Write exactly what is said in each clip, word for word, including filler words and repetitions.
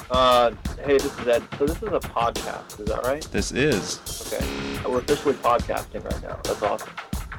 Uh, hey, this is Ed. So this is a podcast, is that right? This is. Okay. We're officially podcasting right now. That's awesome.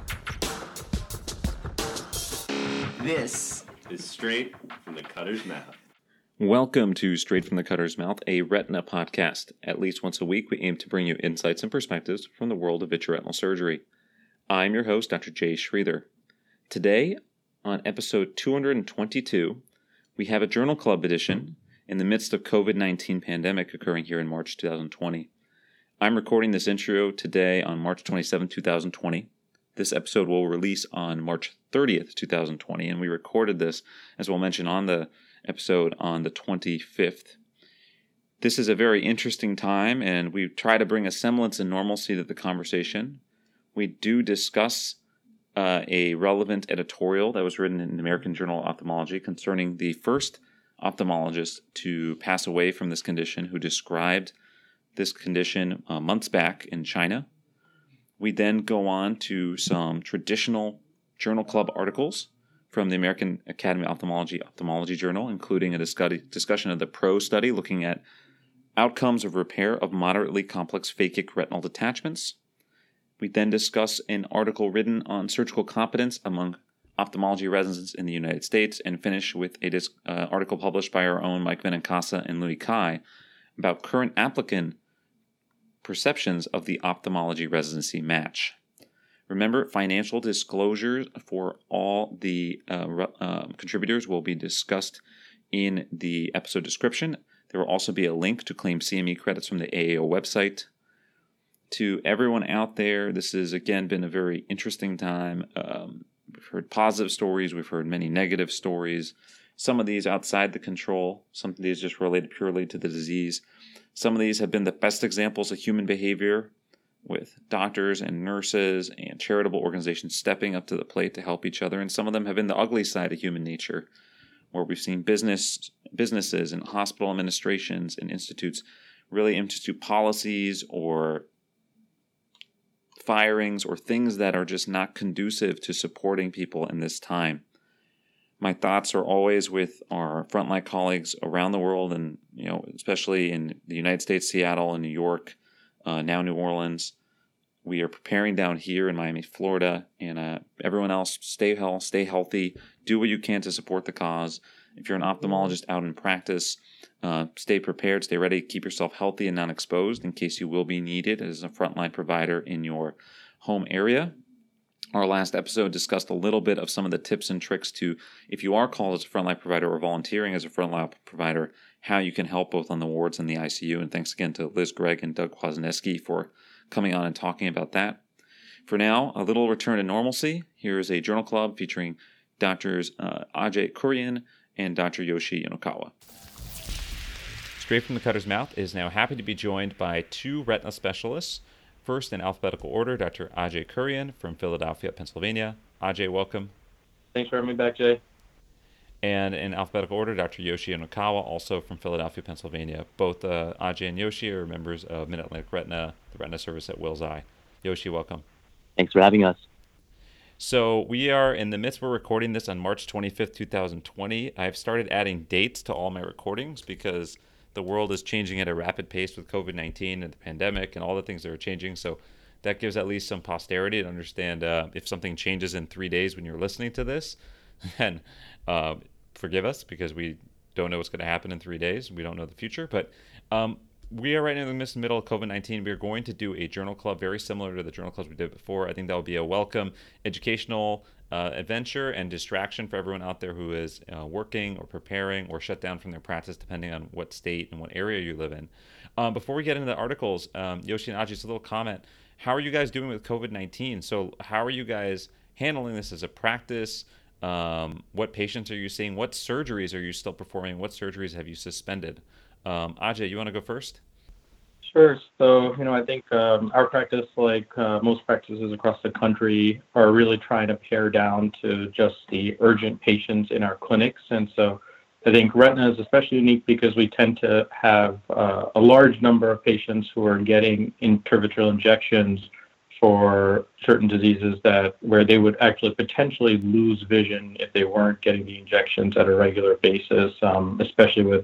This is Straight from the Cutter's Mouth. Welcome to Straight from the Cutter's Mouth, a retina podcast. At least once a week, we aim to bring you insights and perspectives from the world of vitreoretinal surgery. I'm your host, Doctor Jay Sridhar. Today, on episode two hundred twenty-two, we have a Journal Club edition in the midst of covid nineteen pandemic occurring here in March twenty twenty. I'm recording this intro today on March twenty-seventh, twenty twenty. This episode will release on March thirtieth, twenty twenty, and we recorded this, as we'll mention on the episode, on the twenty-fifth. This is a very interesting time, and we try to bring a semblance of normalcy to the conversation. We do discuss uh, a relevant editorial that was written in the American Journal of Ophthalmology concerning the first ophthalmologist to pass away from this condition, who described this condition uh, months back in China. We then go on to some traditional Journal Club articles from the American Academy of Ophthalmology Ophthalmology Journal, including a discuss- discussion of the PRO study looking at outcomes of repair of moderately complex phakic retinal detachments. We then discuss an article written on surgical competence among ophthalmology residents in the United States, and finish with an uh, article published by our own Mike Benincasa and Louis Kai about current applicant perceptions of the ophthalmology residency match. Remember, financial disclosures for all the uh, uh, contributors will be discussed in the episode description. There will also be a link to claim C M E credits from the A A O website. To everyone out there, this has again been a very interesting time. Um, We've heard positive stories. We've heard many negative stories. Some of these outside the control. Some of these just related purely to the disease. Some of these have been the best examples of human behavior, with doctors and nurses and charitable organizations stepping up to the plate to help each other. And some of them have been the ugly side of human nature, where we've seen business businesses and hospital administrations and institutes really institute policies or firings or things that are just not conducive to supporting people in this time. My thoughts are always with our frontline colleagues around the world, and you know, especially in the United States, Seattle and New York, uh, now New Orleans. We are preparing down here in Miami, Florida, and uh, everyone else, stay healthy, stay healthy, do what you can to support the cause. If you're an ophthalmologist out in practice, uh, stay prepared, stay ready, keep yourself healthy and not exposed in case you will be needed as a frontline provider in your home area. Our last episode discussed a little bit of some of the tips and tricks to, if you are called as a frontline provider or volunteering as a frontline provider, how you can help both on the wards and the I C U. And thanks again to Liz Gregg and Doug Kwasniewski for coming on and talking about that. For now, a little return to normalcy. Here is a Journal Club featuring Doctors uh, Ajay Kurian and Doctor Yoshi Yonokawa. Straight from the Cutter's Mouth is now happy to be joined by two retina specialists. First, in alphabetical order, Doctor Ajay Kurian from Philadelphia, Pennsylvania. Ajay, welcome. Thanks for having me back, Jay. And in alphabetical order, Doctor Yoshi Yonokawa, also from Philadelphia, Pennsylvania. Both uh, Ajay and Yoshi are members of Mid-Atlantic Retina, the retina service at Wills Eye. Yoshi, welcome. Thanks for having us. So we are in the midst, we're recording this on March twenty-fifth, twenty twenty. I've started adding dates to all my recordings because the world is changing at a rapid pace with covid nineteen and the pandemic and all the things that are changing. So that gives at least some posterity to understand uh, if something changes in three days when you're listening to this, then uh, forgive us because we don't know what's going to happen in three days. We don't know the future. But um, we are right in the midst middle of covid nineteen. We are going to do a journal club very similar to the journal clubs we did before. I think that will be a welcome educational uh, adventure and distraction for everyone out there who is uh, working or preparing or shut down from their practice, depending on what state and what area you live in. Um, before we get into the articles, um, Yoshi and Ajay, just a little comment. How are you guys doing with covid nineteen? So how are you guys handling this as a practice? Um, what patients are you seeing? What surgeries are you still performing? What surgeries have you suspended? Um, Ajay, you want to go first? Sure. So, you know, I think um, our practice, like uh, most practices across the country, are really trying to pare down to just the urgent patients in our clinics. And so I think retina is especially unique because we tend to have uh, a large number of patients who are getting intravitreal injections for certain diseases that where they would actually potentially lose vision if they weren't getting the injections at a regular basis, um, especially with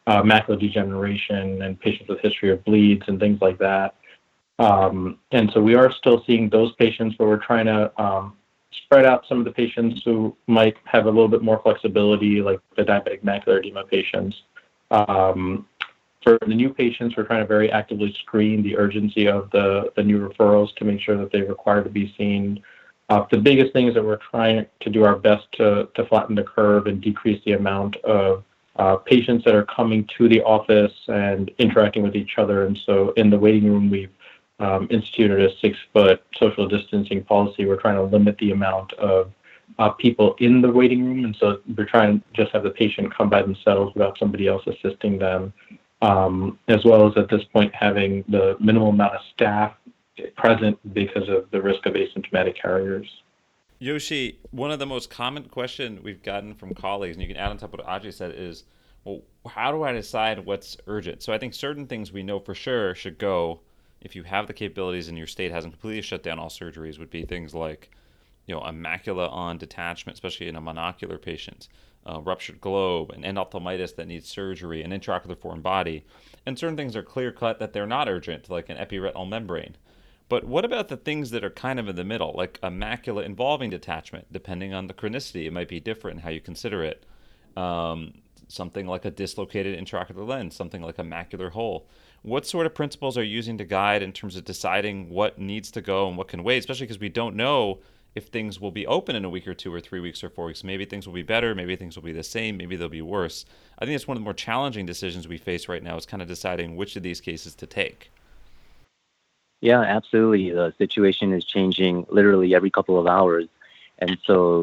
uh, macular degeneration and patients with history of bleeds and things like that. Um, and so we are still seeing those patients, but we're trying to um, spread out some of the patients who might have a little bit more flexibility, like the diabetic macular edema patients. Um, for the new patients, we're trying to very actively screen the urgency of the, the new referrals to make sure that they require to be seen. Uh, the biggest thing is that we're trying to do our best to, to flatten the curve and decrease the amount of uh, patients that are coming to the office and interacting with each other. And so in the waiting room, we've um, instituted a six-foot social distancing policy. We're trying to limit the amount of uh, people in the waiting room. And so we're trying to just have the patient come by themselves without somebody else assisting them, um, as well as at this point having the minimal amount of staff present because of the risk of asymptomatic carriers. Yoshi, one of the most common questions we've gotten from colleagues, and you can add on top of what Ajay said, is, well, how do I decide what's urgent? So I think certain things we know for sure should go if you have the capabilities and your state hasn't completely shut down all surgeries, would be things like, you know, a macula on detachment, especially in a monocular patient, uh, ruptured globe, an endophthalmitis that needs surgery, an intraocular foreign body. And certain things are clear cut that they're not urgent, like an epiretinal membrane. But what about the things that are kind of in the middle, like a macula involving detachment? Depending on the chronicity, it might be different in how you consider it. Um, something like a dislocated intraocular lens, something like a macular hole. What sort of principles are you using to guide in terms of deciding what needs to go and what can wait, especially because we don't know if things will be open in a week or two or three weeks or four weeks. Maybe things will be better, maybe things will be the same, maybe they'll be worse. I think it's one of the more challenging decisions we face right now is kind of deciding which of these cases to take. Yeah, absolutely. The situation is changing literally every couple of hours. And so,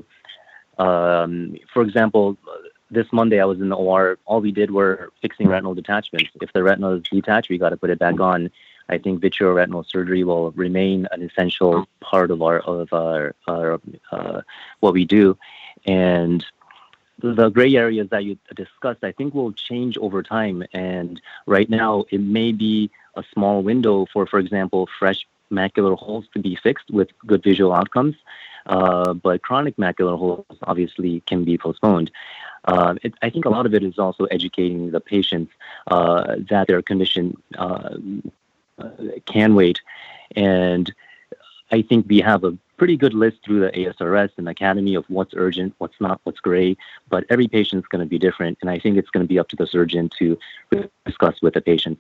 um, for example, this Monday I was in the O R. All we did were fixing retinal detachments. If the retina is detached, we got to put it back on. I think vitreoretinal surgery will remain an essential part of our of our, our uh, what we do, and the gray areas that you discussed, I think, will change over time. And right now, it may be a small window for, for example, fresh macular holes to be fixed with good visual outcomes. Uh, but chronic macular holes obviously can be postponed. Uh, it, I think a lot of it is also educating the patients uh, that their condition uh, can wait. And I think we have a pretty good list through the A S R S and Academy of what's urgent, what's not, what's gray. But every patient's going to be different. And I think it's going to be up to the surgeon to discuss with the patients.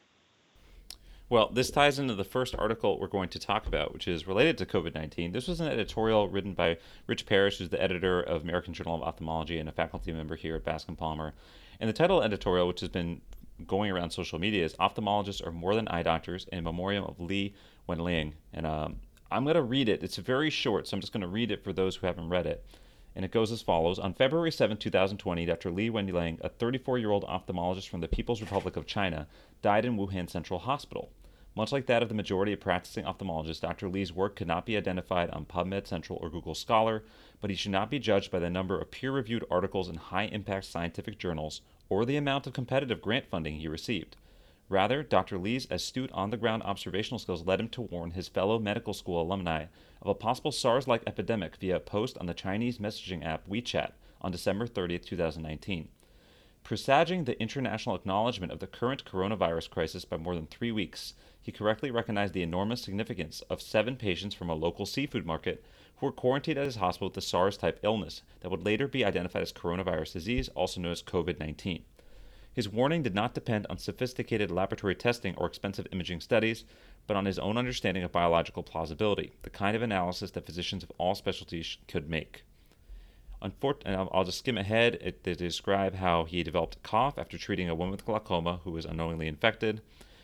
Well, this ties into the first article we're going to talk about, which is related to COVID nineteen. This was an editorial written by Rich Parrish, who's the editor of American Journal of Ophthalmology and a faculty member here at Bascom Palmer. And the title of the editorial, which has been going around social media, is "Ophthalmologists Are More Than Eye Doctors," in memoriam of Li Wenliang. And um, I'm going to read it. It's very short, so I'm just going to read it for those who haven't read it. And it goes as follows. On February seventh, twenty twenty, Doctor Li Wenliang, a thirty-four-year-old ophthalmologist from the People's Republic of China, died in Wuhan Central Hospital. Much like that of the majority of practicing ophthalmologists, Doctor Li's work could not be identified on PubMed Central or Google Scholar, but he should not be judged by the number of peer-reviewed articles in high-impact scientific journals or the amount of competitive grant funding he received. Rather, Doctor Li's astute on-the-ground observational skills led him to warn his fellow medical school alumni of a possible SARS-like epidemic via a post on the Chinese messaging app WeChat on December thirtieth, twenty nineteen. Presaging the international acknowledgement of the current coronavirus crisis by more than three weeks, he correctly recognized the enormous significance of seven patients from a local seafood market who were quarantined at his hospital with the SARS-type illness that would later be identified as coronavirus disease, also known as COVID nineteen. His warning did not depend on sophisticated laboratory testing or expensive imaging studies, but on his own understanding of biological plausibility, the kind of analysis that physicians of all specialties could make. Unfortunately, I'll just skim ahead it, to describe how he developed a cough after treating a woman with glaucoma who was unknowingly infected.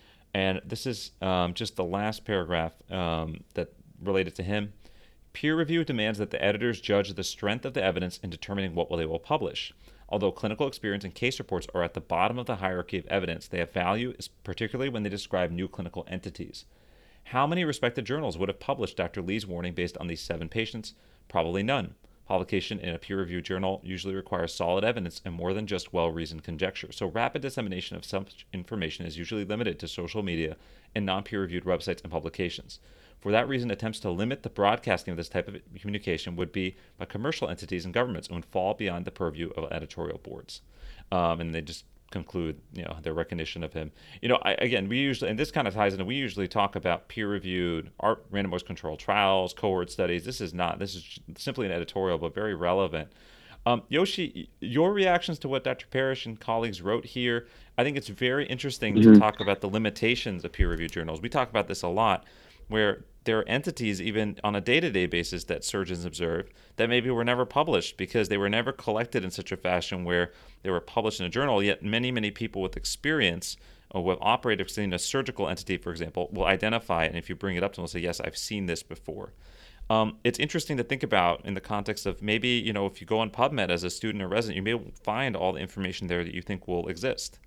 And this is um, just the last paragraph um, that related to him. Peer review demands that the editors judge the strength of the evidence in determining what they will publish. Although clinical experience and case reports are at the bottom of the hierarchy of evidence, they have value, particularly when they describe new clinical entities. How many respected journals would have published Doctor Li's warning based on these seven patients? Probably none. Publication in a peer-reviewed journal usually requires solid evidence and more than just well-reasoned conjecture, so rapid dissemination of such information is usually limited to social media and non-peer-reviewed websites and publications. For that reason, attempts to limit the broadcasting of this type of communication would be by commercial entities and governments and would fall beyond the purview of editorial boards. Um, and they just conclude, you know, their recognition of him. You know, I, again, we usually, and this kind of ties into, we usually talk about peer-reviewed art, randomized controlled trials, cohort studies. This is not, this is simply an editorial, but very relevant. Um, Yoshi, your reactions to what Doctor Parrish and colleagues wrote here, I think it's very interesting mm-hmm. to talk about the limitations of peer-reviewed journals. We talk about this a lot, where there are entities, even on a day-to-day basis, that surgeons observe that maybe were never published because they were never collected in such a fashion where they were published in a journal, yet many, many people with experience or who have operated in a surgical entity, for example, will identify it, and if you bring it up to them, they'll say, yes, I've seen this before. Um, it's interesting to think about in the context of maybe, you know, if you go on PubMed as a student or resident, you may find all the information there that you think will exist.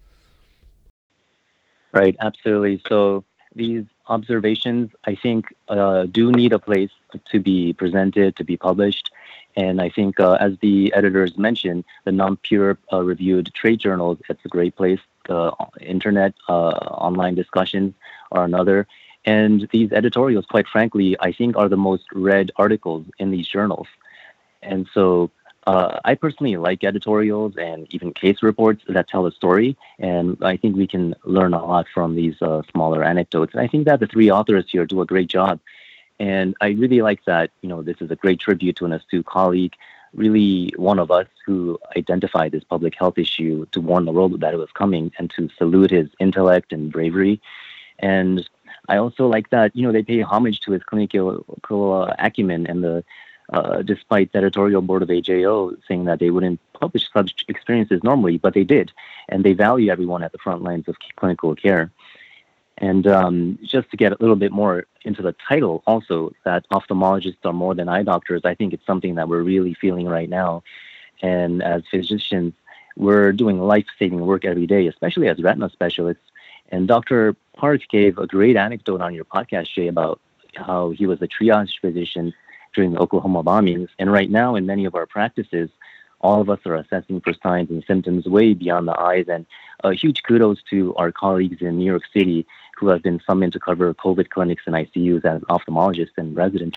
Right, absolutely. So these observations, I think, uh, do need a place to be presented, to be published. And I think, uh, as the editors mentioned, the non-peer uh, reviewed trade journals, it's a great place. The internet, uh, online discussions are another. And these editorials, quite frankly, I think are the most read articles in these journals. And so uh, I personally like editorials and even case reports that tell a story. And I think we can learn a lot from these uh, smaller anecdotes. And I think that the three authors here do a great job. And I really like that, you know, this is a great tribute to an astute colleague, really one of us who identified this public health issue to warn the world that it was coming and to salute his intellect and bravery. And I also like that, you know, they pay homage to his clinical uh, acumen and the, uh, despite the editorial board of A J O saying that they wouldn't publish such experiences normally, but they did. And they value everyone at the front lines of clinical care. And um, just to get a little bit more into the title also, that ophthalmologists are more than eye doctors, I think it's something that we're really feeling right now. And as physicians, we're doing life-saving work every day, especially as retina specialists. And Doctor Park gave a great anecdote on your podcast, Jay, about how he was a triage physician during the Oklahoma bombings. And right now, in many of our practices, all of us are assessing for signs and symptoms way beyond the eyes. And a huge kudos to our colleagues in New York City who have been summoned to cover COVID clinics and I C Us as ophthalmologists and residents.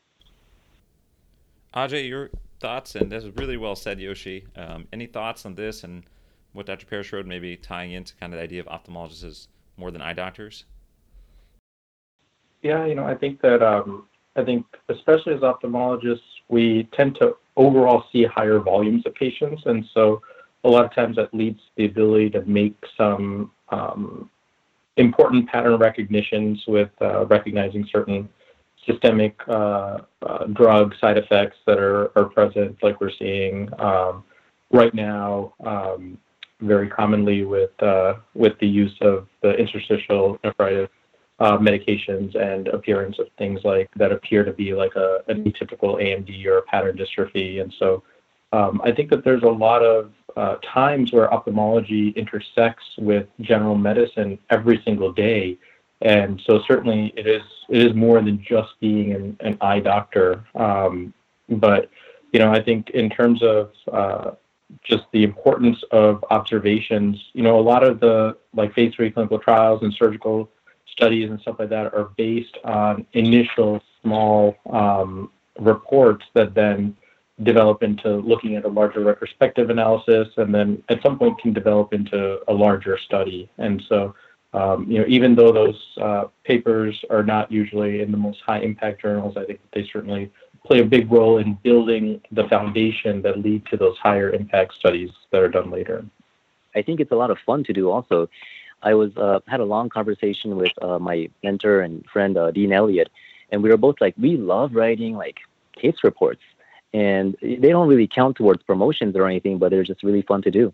Ajay, your thoughts? And this is really well said, Yoshi. Um, any thoughts on this and what Doctor Parrish wrote, maybe tying into kind of the idea of ophthalmologists as more than eye doctors? Yeah, you know, I think that, um, I think especially as ophthalmologists, we tend to overall see higher volumes of patients. And so a lot of times that leads to the ability to make some um, important pattern recognitions with uh, recognizing certain systemic uh, uh, drug side effects that are, are present, like we're seeing um, right now. Um, very commonly with uh, with the use of the interstitial nephritis uh, medications and appearance of things like that appear to be like a, an atypical A M D or a pattern dystrophy. And so um, I think that there's a lot of uh, times where ophthalmology intersects with general medicine every single day. And so certainly it is it is more than just being an, an eye doctor. Um, but, you know, I think in terms of uh, just the importance of observations, you know, a lot of the like phase three clinical trials and surgical studies and stuff like that are based on initial small um, reports that then develop into looking at a larger retrospective analysis and then at some point can develop into a larger study. And so, um, you know, even though those uh, papers are not usually in the most high impact journals, I think they certainly play a big role in building the foundation that lead to those higher impact studies that are done later. I think it's a lot of fun to do also. I was uh, had a long conversation with uh, my mentor and friend, uh, Dean Elliott, and we were both like, we love writing like case reports. And they don't really count towards promotions or anything, but they're just really fun to do.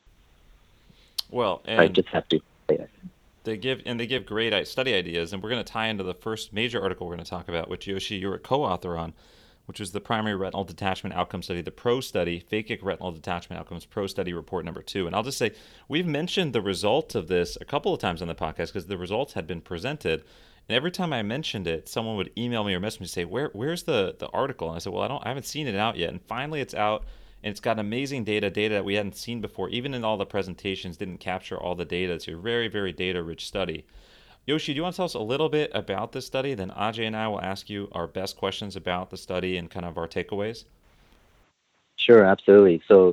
Well, and I just have to say that. They give and they give great study ideas, and we're going to tie into the first major article we're going to talk about, which Yoshi, you're a co-author on, which was the primary retinal detachment outcome study, the PRO study, phakic retinal detachment outcomes, PRO study report number two. And I'll just say, we've mentioned the results of this a couple of times on the podcast because the results had been presented. And every time I mentioned it, someone would email me or message me and say, Where, where's the, the article? And I said, well, I don't, I haven't seen it out yet. And finally it's out, and it's got amazing data, data that we hadn't seen before. Even in all the presentations, didn't capture all the data. It's a very, very data-rich study. Yoshi, do you want to tell us a little bit about this study? Then Ajay and I will ask you our best questions about the study and kind of our takeaways. Sure, absolutely. So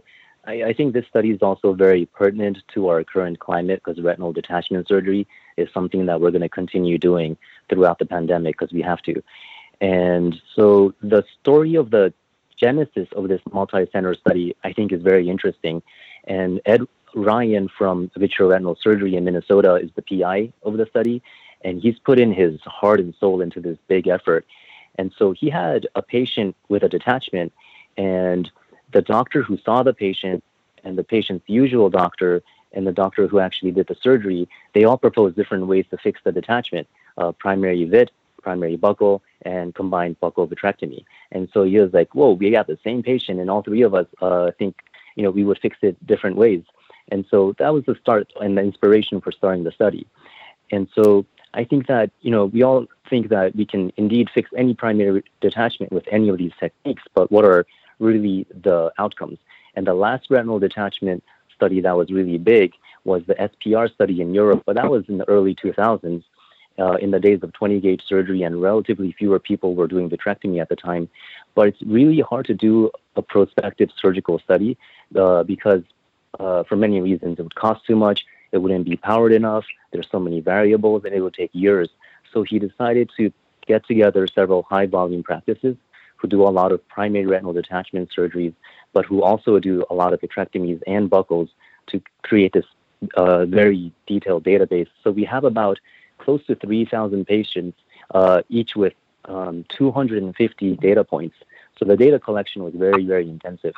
I, I think this study is also very pertinent to our current climate because retinal detachment surgery is something that we're going to continue doing throughout the pandemic because we have to. And so the story of the genesis of this multi-center study, I think, is very interesting. And Ed Ryan from Vitreoretinal Surgery in Minnesota is the P I of the study, and he's put in his heart and soul into this big effort. And so he had a patient with a detachment, and the doctor who saw the patient and the patient's usual doctor and the doctor who actually did the surgery, they all proposed different ways to fix the detachment, uh, primary vit, primary buccal, and combined buccal vitrectomy. And so he was like, whoa, we got the same patient, and all three of us uh, think, you know, we would fix it different ways. And so that was the start and the inspiration for starting the study. And so I think that, you know, we all think that we can indeed fix any primary detachment with any of these techniques, but what are really the outcomes? And the last retinal detachment study that was really big was the S P R study in Europe, but that was in the early two thousands, uh, in the days of twenty gauge surgery, and relatively fewer people were doing vitrectomy at the time. But it's really hard to do a prospective surgical study uh, because uh, for many reasons, it would cost too much, it wouldn't be powered enough, there's so many variables, and it would take years. So he decided to get together several high volume practices who do a lot of primary retinal detachment surgeries, but who also do a lot of vitrectomies and buccals to create this uh, very detailed database. So we have about close to three thousand patients, uh, each with um, two hundred fifty data points. So the data collection was very, very intensive.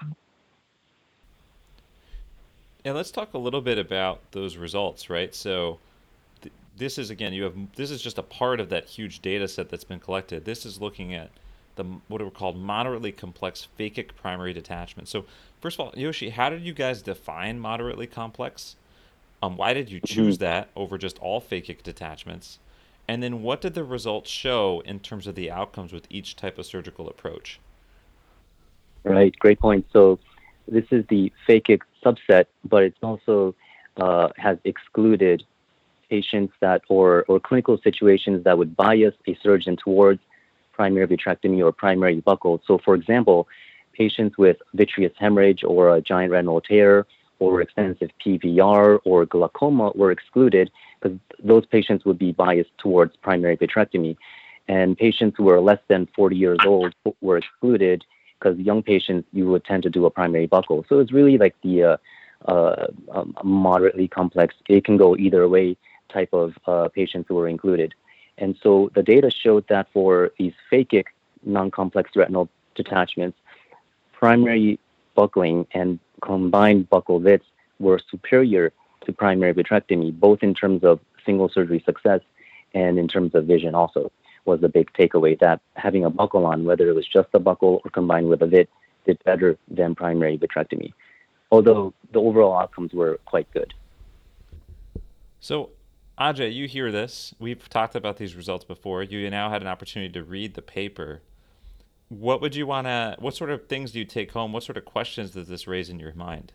Yeah, let's talk a little bit about those results, right? So th- this is, again, you have this is just a part of that huge data set that's been collected. This is looking at the what are called moderately complex phakic primary detachment. So first of all, Yoshi, how did you guys define moderately complex? Um, why did you choose that over just all phakic detachments? And then what did the results show in terms of the outcomes with each type of surgical approach? Right, great point. So this is the phakic subset, but it's also uh, has excluded patients that or, or clinical situations that would bias a surgeon towards primary vitrectomy or primary buccal. So for example, patients with vitreous hemorrhage or a giant retinal tear or extensive P V R or glaucoma were excluded because those patients would be biased towards primary vitrectomy. And patients who were less than forty years old were excluded because young patients, you would tend to do a primary buccal. So it's really like the uh, uh, um, moderately complex, it can go either way type of uh, patients who were included. And so the data showed that for these phakic non-complex retinal detachments, primary buckling and combined buccal vits were superior to primary vitrectomy, both in terms of single surgery success and in terms of vision also. Was the big takeaway that having a buccal on, whether it was just a buccal or combined with a vit, did better than primary vitrectomy, although the overall outcomes were quite good. So, Ajay, you hear this. We've talked about these results before. You now had an opportunity to read the paper. What would you want to, what sort of things do you take home? What sort of questions does this raise in your mind?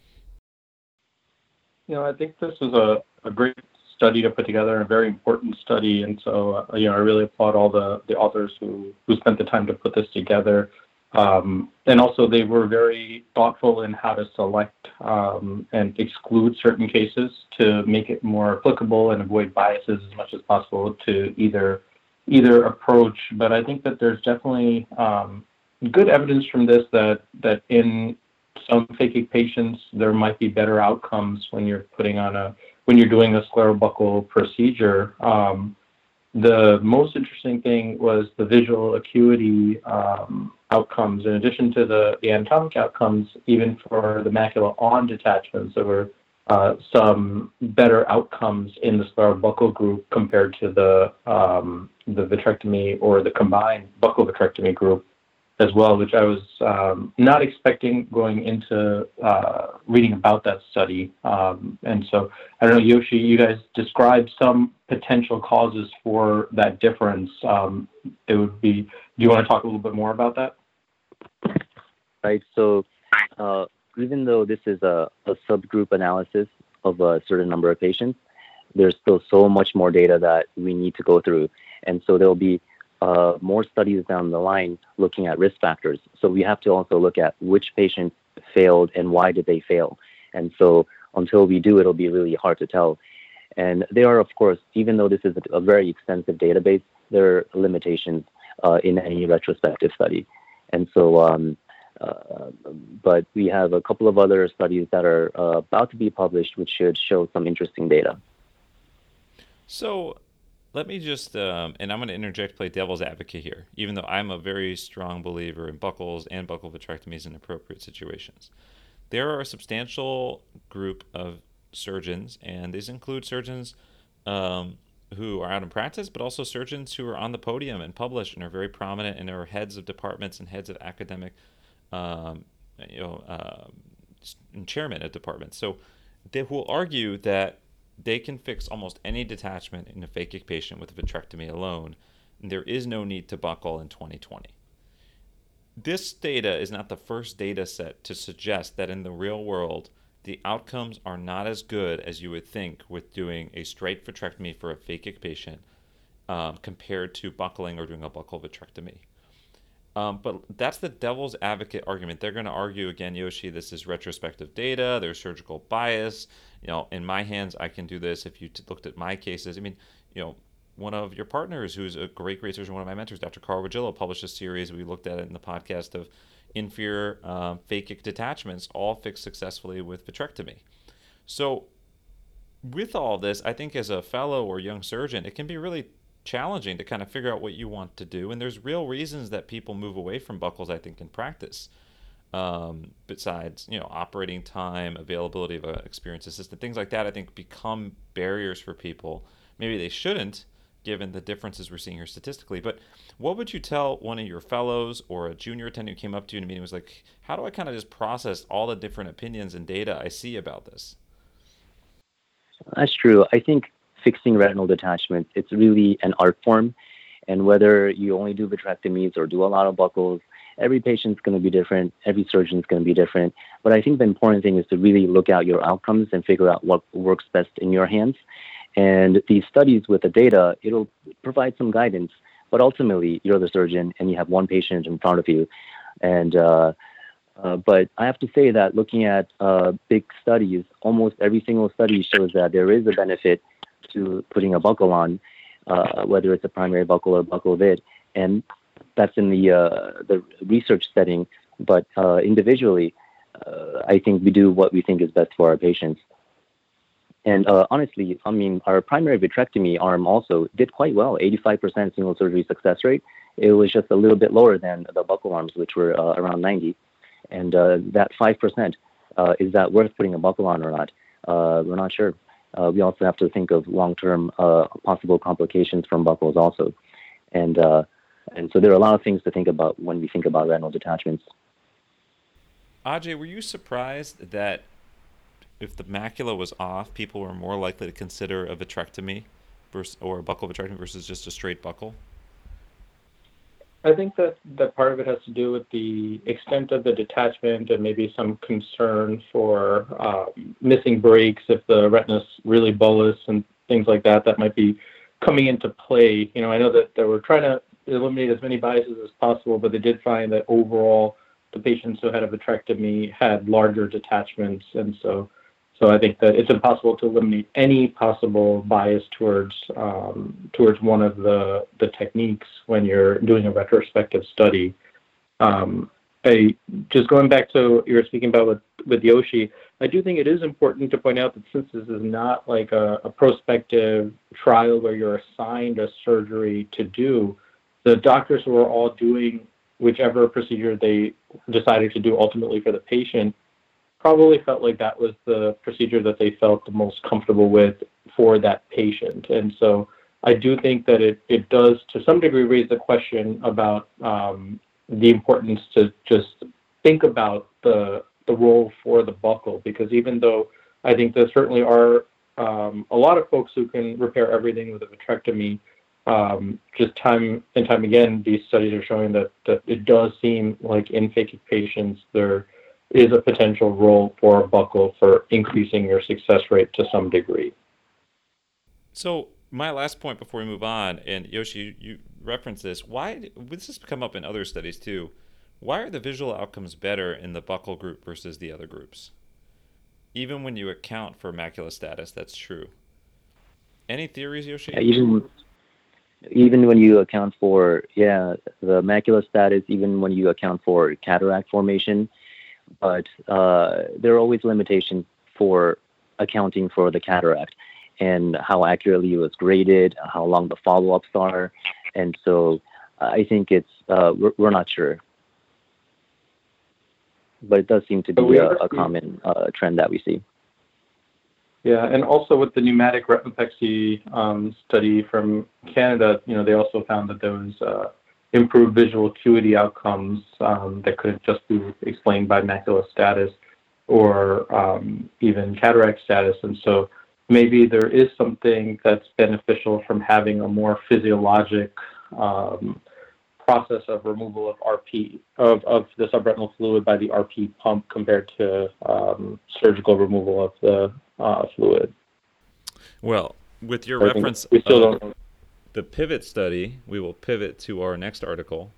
You know, I think this is a, a great study to put together, a very important study. And so, uh, you know, I really applaud all the, the authors who, who spent the time to put this together. Um, and also they were very thoughtful in how to select um, and exclude certain cases to make it more applicable and avoid biases as much as possible to either either approach. But I think that there's definitely um, good evidence from this that, that in some phakic patients, there might be better outcomes when you're putting on a when you're doing a sclerobuccal procedure. Um, the most interesting thing was the visual acuity um, outcomes. In addition to the, the anatomic outcomes, even for the macula on detachments, there were uh, some better outcomes in the sclerobuccal group compared to the um, the vitrectomy or the combined buccal vitrectomy group as well, which I was um, not expecting going into uh, reading about that study. Um, and so, I don't know, Yoshi, you guys described some potential causes for that difference. Um, it would be, do you want to talk a little bit more about that? Right, so uh, even though this is a, a subgroup analysis of a certain number of patients, there's still so much more data that we need to go through. And so there'll be Uh, more studies down the line looking at risk factors. So we have to also look at which patients failed and why did they fail. And so until we do, it'll be really hard to tell. And there are, of course, even though this is a, a very extensive database, there are limitations uh, in any retrospective study. And so, um, uh, but we have a couple of other studies that are uh, about to be published, which should show some interesting data. So let me just, um, and I'm going to interject, play devil's advocate here, even though I'm a very strong believer in buccals and buccal vitrectomies in appropriate situations. There are a substantial group of surgeons, and these include surgeons um, who are out in practice, but also surgeons who are on the podium and publish and are very prominent and are heads of departments and heads of academic, um, you know, uh, and chairman of departments. So they will argue that they can fix almost any detachment in a phakic patient with a vitrectomy alone, and there is no need to buccal in twenty twenty. This data is not the first data set to suggest that in the real world, the outcomes are not as good as you would think with doing a straight vitrectomy for a phakic patient um, compared to buckling or doing a buccal vitrectomy. Um, but that's the devil's advocate argument. They're going to argue again, Yoshi, this is retrospective data, there's surgical bias. You know, in my hands, I can do this. If you t- looked at my cases, I mean, you know, one of your partners who's a great, great surgeon, one of my mentors, Doctor Carl Regillo, published a series, we looked at it in the podcast, of inferior uh, phakic detachments, all fixed successfully with vitrectomy. So with all this, I think as a fellow or young surgeon, it can be really challenging to kind of figure out what you want to do. And there's real reasons that people move away from buccals, I think, in practice. Um, besides, you know, operating time, availability of an experienced assistant, things like that, I think become barriers for people. Maybe they shouldn't, given the differences we're seeing here statistically. But what would you tell one of your fellows or a junior attending who came up to you in a meeting and was like, how do I kind of just process all the different opinions and data I see about this? That's true. I think fixing retinal detachment, it's really an art form. And whether you only do vitrectomies or do a lot of buccals, every patient's going to be different. Every surgeon's going to be different. But I think the important thing is to really look at your outcomes and figure out what works best in your hands. And these studies with the data, it'll provide some guidance, but ultimately you're the surgeon and you have one patient in front of you. And, uh, uh, but I have to say that looking at uh, big studies, almost every single study shows that there is a benefit to putting a buccal on, uh, whether it's a primary buccal or buccal vid. And that's in the, uh, the research setting, but uh, individually, uh, I think we do what we think is best for our patients. And uh, honestly, I mean, our primary vitrectomy arm also did quite well, eighty-five percent single surgery success rate. It was just a little bit lower than the buccal arms, which were uh, around ninety. And uh, that five percent, uh, is that worth putting a buccal on or not? Uh, we're not sure. Uh, we also have to think of long-term uh, possible complications from buccals also. And, uh, and so there are a lot of things to think about when we think about retinal detachments. Ajay, were you surprised that if the macula was off, people were more likely to consider a vitrectomy versus, or a buccal vitrectomy versus just a straight buccal? I think that, that part of it has to do with the extent of the detachment and maybe some concern for um, missing breaks if the retina's really bullous and things like that that might be coming into play. You know, I know that they were trying to eliminate as many biases as possible, but they did find that overall the patients who had a vitrectomy had larger detachments, and so So I think that it's impossible to eliminate any possible bias towards um, towards one of the, the techniques when you're doing a retrospective study. Um, I, just going back to you were speaking about with, with Yoshi, I do think it is important to point out that since this is not like a, a prospective trial where you're assigned a surgery to do, the doctors who are all doing whichever procedure they decided to do ultimately for the patient probably felt like that was the procedure that they felt the most comfortable with for that patient. And so I do think that it, it does, to some degree, raise the question about um, the importance to just think about the the role for the buccal, because even though I think there certainly are um, a lot of folks who can repair everything with a vitrectomy, um, just time and time again, these studies are showing that, that it does seem like in phakic patients, there is a potential role for a buccal for increasing your success rate to some degree. So my last point before we move on, and Yoshi, you, you referenced this, why, this has come up in other studies too, why are the visual outcomes better in the buccal group versus the other groups? Even when you account for macula status, that's true. Any theories, Yoshi? Yeah, even even when you account for yeah the macula status, even when you account for cataract formation, but uh, there are always limitations for accounting for the cataract and how accurately it was graded, how long the follow-ups are, and so I think it's uh, we're, we're not sure. But it does seem to be a, a common uh, trend that we see. Yeah, and also with the pneumatic retinopexy um, study from Canada, you know, they also found that there was uh, improved visual acuity outcomes um, that couldn't just be explained by macular status or um, even cataract status. And so maybe there is something that's beneficial from having a more physiologic um, process of removal of R P, of, of the subretinal fluid by the R P pump compared to um, surgical removal of the uh, fluid. Well, with your I reference we still of don't the pivot study, we will pivot to our next article.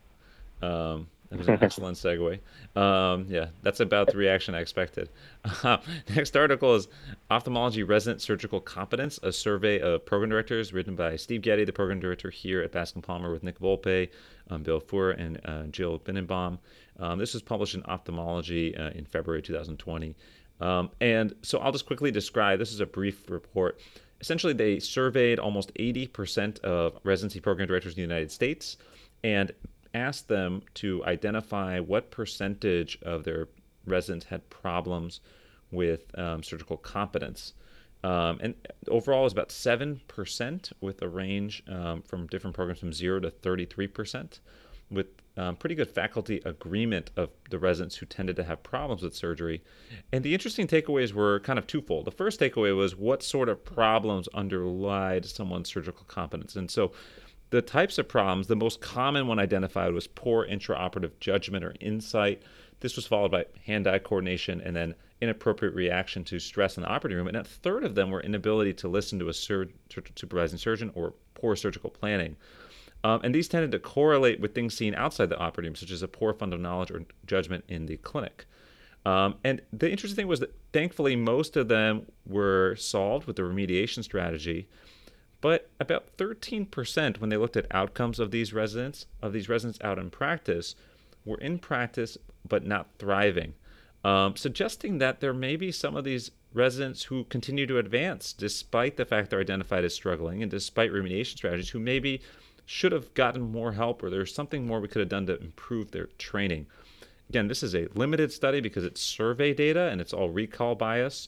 Um, that was an excellent segue. Um, yeah, that's about the reaction I expected. Uh, next article is Ophthalmology Resident Surgical Competence, a survey of program directors, written by Steve Getty, the program director here at Bascom Palmer, with Nick Volpe, um, Bill Fuhr, and uh, Jill Binnenbaum. Um, this was published in Ophthalmology uh, in February two thousand twenty. Um, and so I'll just quickly describe, this is a brief report. Essentially, they surveyed almost eighty percent of residency program directors in the United States and asked them to identify what percentage of their residents had problems with um, surgical competence. Um, and overall, it was about seven percent, with a range um, from different programs from zero to thirty-three percent, with um, pretty good faculty agreement of the residents who tended to have problems with surgery. And the interesting takeaways were kind of twofold. The first takeaway was what sort of problems underlied someone's surgical competence. And so the types of problems, the most common one identified was poor intraoperative judgment or insight. This was followed by hand-eye coordination and then inappropriate reaction to stress in the operating room. And a third of them were inability to listen to a sur- supervising surgeon or poor surgical planning. Um, and these tended to correlate with things seen outside the operating room, such as a poor fundamental knowledge or judgment in the clinic. Um, and the interesting thing was that thankfully most of them were solved with the remediation strategy. But about thirteen percent, when they looked at outcomes of these residents, of these residents out in practice, were in practice but not thriving, um, suggesting that there may be some of these residents who continue to advance despite the fact they're identified as struggling and despite remediation strategies, who maybe should have gotten more help, or there's something more we could have done to improve their training. Again, this is a limited study because it's survey data and it's all recall bias.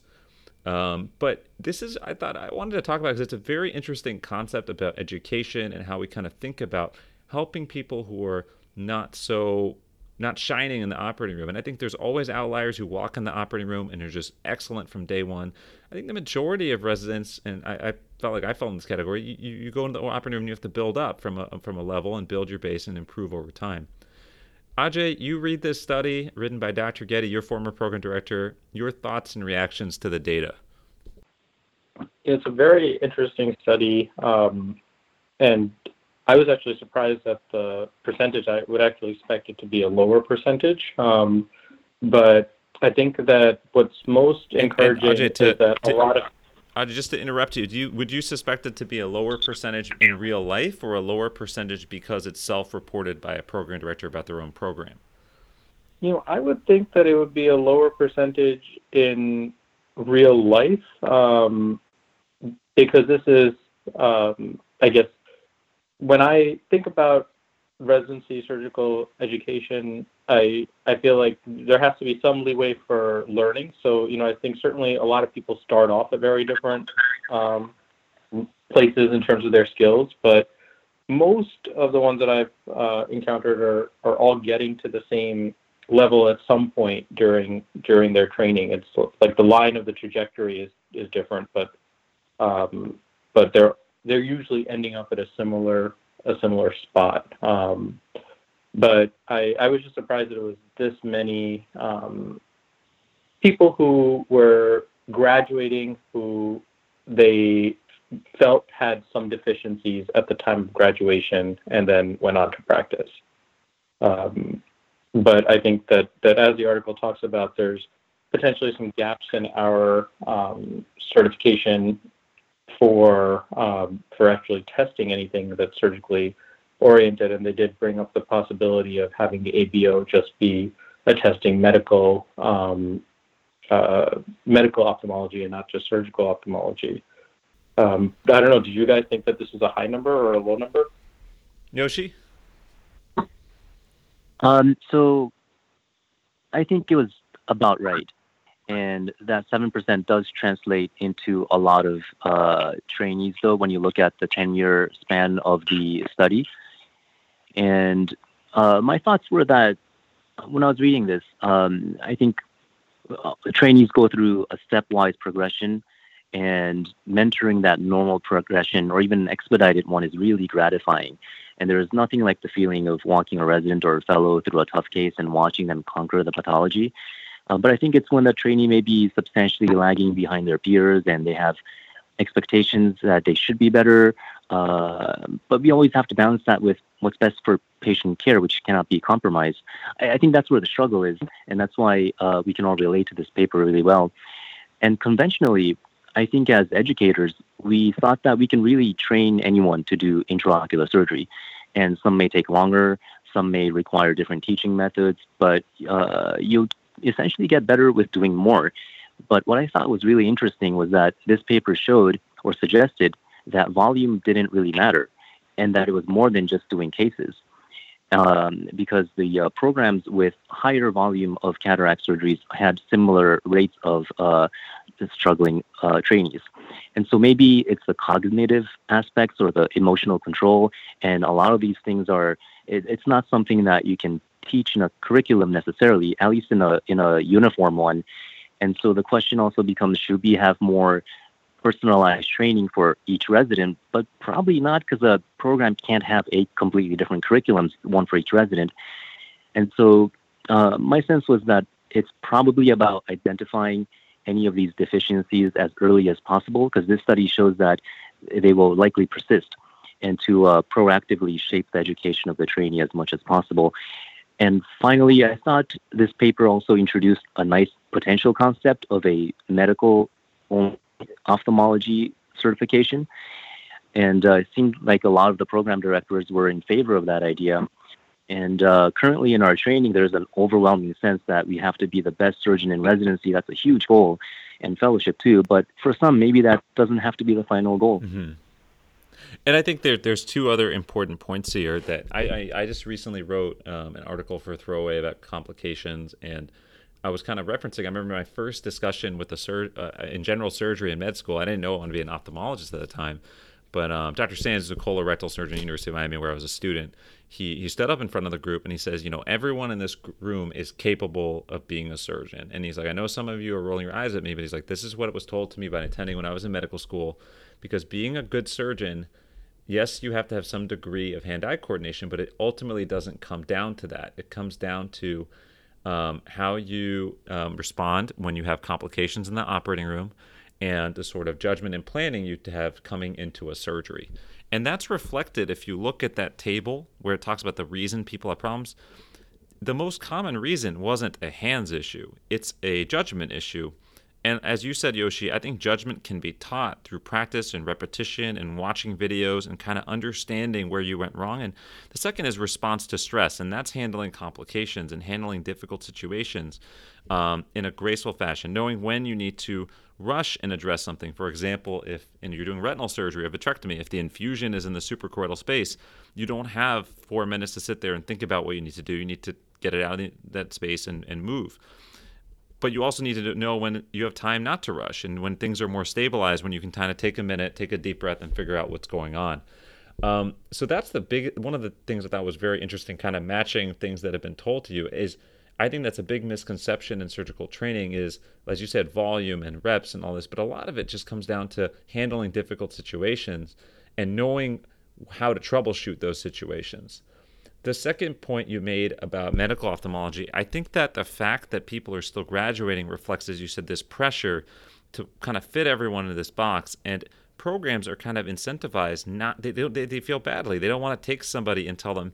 Um, but this is, I thought I wanted to talk about because it's a very interesting concept about education and how we kind of think about helping people who are not so, not shining in the operating room. And I think there's always outliers who walk in the operating room and are just excellent from day one. I think the majority of residents, and I, I felt like I fell in this category, you, you go into the operating room and you have to build up from a, from a level and build your base and improve over time. Ajay, you read this study written by Doctor Getty, your former program director. Your thoughts and reactions to the data? It's a very interesting study, um, and I was actually surprised at the percentage. I would actually expect it to be a lower percentage, um, but I think that what's most encouraging and, and Ajay, to, is that to, a lot of Uh, just to interrupt you, do you, would you suspect it to be a lower percentage in real life or a lower percentage because it's self-reported by a program director about their own program? You know, I would think that it would be a lower percentage in real life um, because this is, um, I guess, when I think about residency surgical education, I I feel like there has to be some leeway for learning. So, you know, I think certainly a lot of people start off at very different um, places in terms of their skills, but most of the ones that I've uh, encountered are, are all getting to the same level at some point during during their training. It's like the line of the trajectory is, is different, but um, but they're they're usually ending up at a similar a similar spot. Um, but I, I was just surprised that it was this many um, people who were graduating who they felt had some deficiencies at the time of graduation and then went on to practice. Um, but I think that, that as the article talks about, there's potentially some gaps in our um, certification for um, for actually testing anything that's surgically oriented, and they did bring up the possibility of having the A B O just be attesting medical um, uh, medical ophthalmology and not just surgical ophthalmology. Um, I don't know. Do you guys think that this is a high number or a low number? Yoshi? Um, so I think it was about right. And that seven percent does translate into a lot of uh, trainees, though, when you look at the ten-year span of the study. And uh, my thoughts were that when I was reading this, um, I think uh, trainees go through a stepwise progression, and mentoring that normal progression or even expedited one is really gratifying. And there is nothing like the feeling of walking a resident or a fellow through a tough case and watching them conquer the pathology. Uh, but I think it's when the trainee may be substantially lagging behind their peers and they have expectations that they should be better. Uh, but we always have to balance that with what's best for patient care, which cannot be compromised. I, I think that's where the struggle is, and that's why uh, we can all relate to this paper really well. And conventionally, I think as educators, we thought that we can really train anyone to do intraocular surgery. And some may take longer, some may require different teaching methods, but uh, you essentially get better with doing more. But what I thought was really interesting was that this paper showed or suggested that volume didn't really matter and that it was more than just doing cases. Um, because the uh, programs with higher volume of cataract surgeries had similar rates of uh, struggling uh, trainees. And so maybe it's the cognitive aspects or the emotional control, and a lot of these things are, it, it's not something that you can teach in a curriculum necessarily, at least in a in a uniform one. And so the question also becomes, should we have more personalized training for each resident? But probably not, because a program can't have eight completely different curriculums, one for each resident. And so uh, my sense was that it's probably about identifying any of these deficiencies as early as possible, because this study shows that they will likely persist, and to uh, proactively shape the education of the trainee as much as possible. And finally, I thought this paper also introduced a nice potential concept of a medical ophthalmology certification. And uh, it seemed like a lot of the program directors were in favor of that idea. And uh, currently in our training, there's an overwhelming sense that we have to be the best surgeon in residency. That's a huge goal, and fellowship too. But for some, maybe that doesn't have to be the final goal. Mm-hmm. And I think there, there's two other important points here that I, I, I just recently wrote um, an article for Throwaway about complications, and I was kind of referencing, I remember my first discussion with the sur- uh, in general surgery in med school. I didn't know I wanted to be an ophthalmologist at the time, but um, Doctor Sands is a colorectal surgeon at the University of Miami where I was a student. He, he stood up in front of the group and he says, you know, everyone in this room is capable of being a surgeon. And he's like, I know some of you are rolling your eyes at me, but he's like, this is what was told to me by attending when I was in medical school, because being a good surgeon, yes, you have to have some degree of hand-eye coordination, but it ultimately doesn't come down to that. It comes down to um, how you um, respond when you have complications in the operating room, and the sort of judgment and planning you to have coming into a surgery. And that's reflected if you look at that table where it talks about the reason people have problems. The most common reason wasn't a hands issue. It's a judgment issue. And as you said, Yoshi, I think judgment can be taught through practice and repetition and watching videos and kind of understanding where you went wrong. And the second is response to stress, and that's handling complications and handling difficult situations um, in a graceful fashion, knowing when you need to rush and address something. For example, if and you're doing retinal surgery or vitrectomy, if the infusion is in the suprachoroidal space, you don't have four minutes to sit there and think about what you need to do. You need to get it out of the, that space and, and move. But you also need to know when you have time not to rush, and when things are more stabilized, when you can kind of take a minute, take a deep breath, and figure out what's going on. Um, so that's the big one of the things I thought was very interesting, kind of matching things that have been told to you. Is I think that's a big misconception in surgical training is, as you said, volume and reps and all this, but a lot of it just comes down to handling difficult situations and knowing how to troubleshoot those situations. The second point you made about medical ophthalmology, I think that the fact that people are still graduating reflects, as you said, this pressure to kind of fit everyone into this box, and programs are kind of incentivized not they they, they feel badly. They don't want to take somebody and tell them,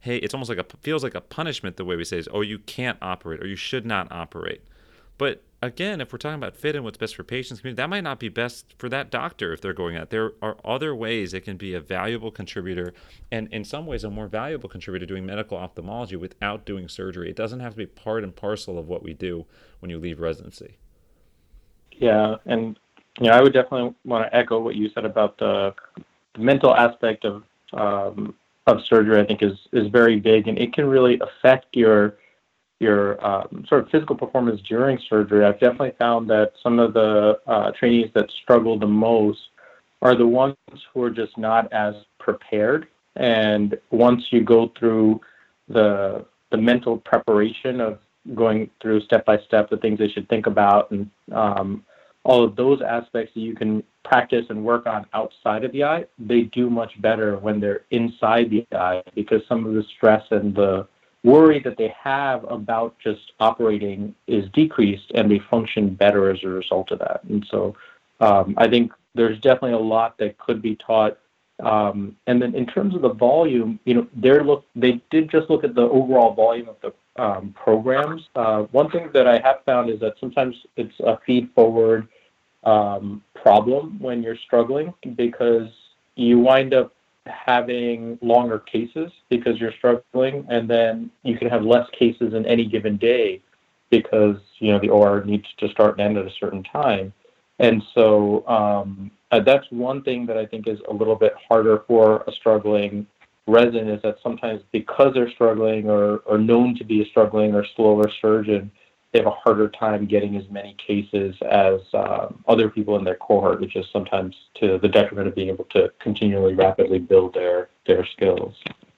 hey, it's almost like a feels like a punishment the way we say is, oh, you can't operate or you should not operate. But again, if we're talking about fit and what's best for patients, that might not be best for that doctor if they're going out. There are other ways it can be a valuable contributor, and in some ways a more valuable contributor doing medical ophthalmology without doing surgery. It doesn't have to be part and parcel of what we do when you leave residency. Yeah, and you know, I would definitely want to echo what you said about the mental aspect of um, of surgery. I think is is very big, and it can really affect your your um, sort of physical performance during surgery. I've definitely found that some of the uh, trainees that struggle the most are the ones who are just not as prepared. And once you go through the the mental preparation of going through step by step the things they should think about, and um, all of those aspects that you can practice and work on outside of the eye, they do much better when they're inside the eye, because some of the stress and the worry that they have about just operating is decreased, and they function better as a result of that. And so um, I think there's definitely a lot that could be taught. Um, and then in terms of the volume, you know, they're look they did just look at the overall volume of the um, programs. Uh, one thing that I have found is that sometimes it's a feed forward um, problem when you're struggling, because you wind up having longer cases because you're struggling, and then you can have less cases in any given day because, you know, the O R needs to start and end at a certain time. And so um, uh, that's one thing that I think is a little bit harder for a struggling resident, is that sometimes because they're struggling or, or known to be a struggling or slower surgeon, they have a harder time getting as many cases as um, other people in their cohort, which is sometimes to the detriment of being able to continually rapidly build their, their skills.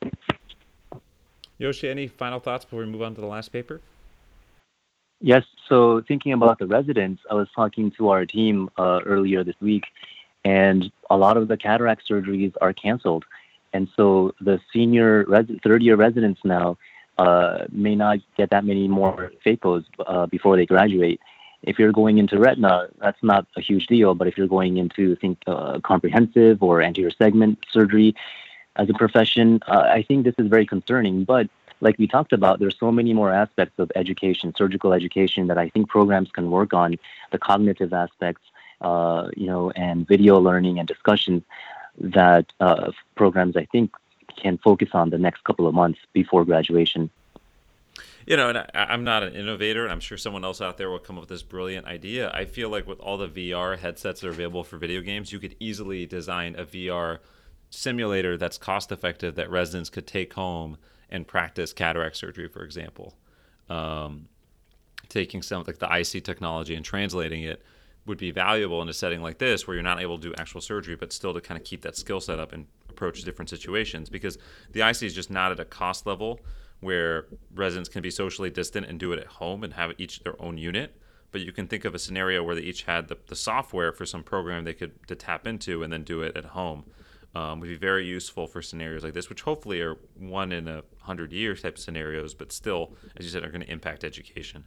Yoshi, any final thoughts before we move on to the last paper? Yes, so thinking about the residents, I was talking to our team uh, earlier this week, and a lot of the cataract surgeries are canceled. And so the senior res- third-year residents now uh, may not get that many more phaco's uh, before they graduate. If you're going into retina, that's not a huge deal, but if you're going into, think, uh, comprehensive or anterior segment surgery as a profession, uh, I think this is very concerning. But like we talked about, there's so many more aspects of education, surgical education, that I think programs can work on, the cognitive aspects, uh, you know, and video learning and discussions that uh, programs, I think, can focus on the next couple of months before graduation. You know, and I, I'm not an innovator, and I'm sure someone else out there will come up with this brilliant idea. I feel like with all the V R headsets that are available for video games, you could easily design a V R simulator that's cost-effective that residents could take home and practice cataract surgery, for example. Um, taking some like the I C technology and translating it would be valuable in a setting like this, where you're not able to do actual surgery, but still to kind of keep that skill set up and approach different situations, because the I C is just not at a cost level where residents can be socially distant and do it at home and have each their own unit. But you can think of a scenario where they each had the, the software for some program they could to tap into and then do it at home. Um, would be very useful for scenarios like this, which hopefully are one in a hundred year type scenarios, but still, as you said, are going to impact education.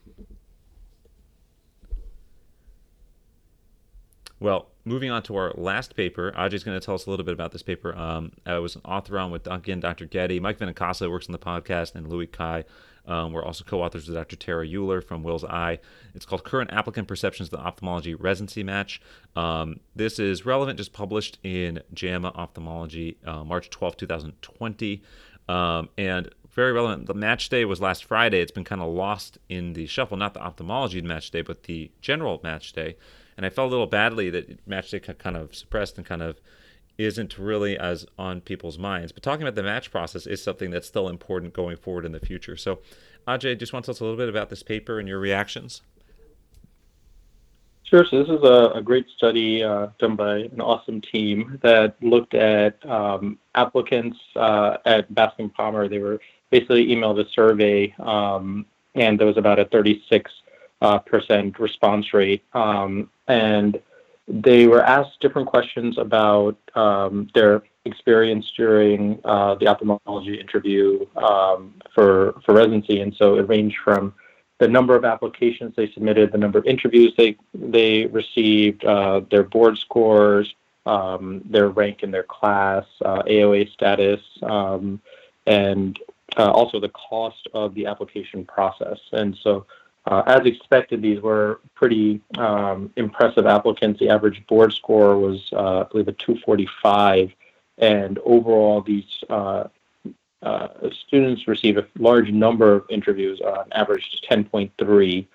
Well, moving on to our last paper, Ajay's going to tell us a little bit about this paper. Um, I was an author on with, again, Doctor Getty. Mike Benincasa works on the podcast, and Louis Kai. Um, we're also co-authors with Doctor Tara Euler from Will's Eye. It's called Current Applicant Perceptions of the Ophthalmology Residency Match. Um, this is relevant, just published in JAMA Ophthalmology, uh, March twelfth, twenty twenty. Um, and very relevant. The match day was last Friday. It's been kind of lost in the shuffle, not the ophthalmology match day, but the general match day. And I felt a little badly that match day kind of suppressed and kind of isn't really as on people's minds. But talking about the match process is something that's still important going forward in the future. So, Ajay, just want to tell us a little bit about this paper and your reactions? Sure. So this is a, a great study uh, done by an awesome team that looked at um, applicants uh, at Bascom Palmer. They were basically emailed a survey, um, and there was about a thirty-six uh, percent response rate. Um, and they were asked different questions about um, their experience during uh, the ophthalmology interview um, for for residency, and so it ranged from the number of applications they submitted, the number of interviews they they received, uh, their board scores, um, their rank in their class, uh, A O A status, um, and uh, also the cost of the application process. And so, uh, as expected, these were pretty um, impressive applicants. The average board score was, uh, I believe, a two forty-five, and overall, these uh, uh, students receive a large number of interviews, uh, on average ten point three.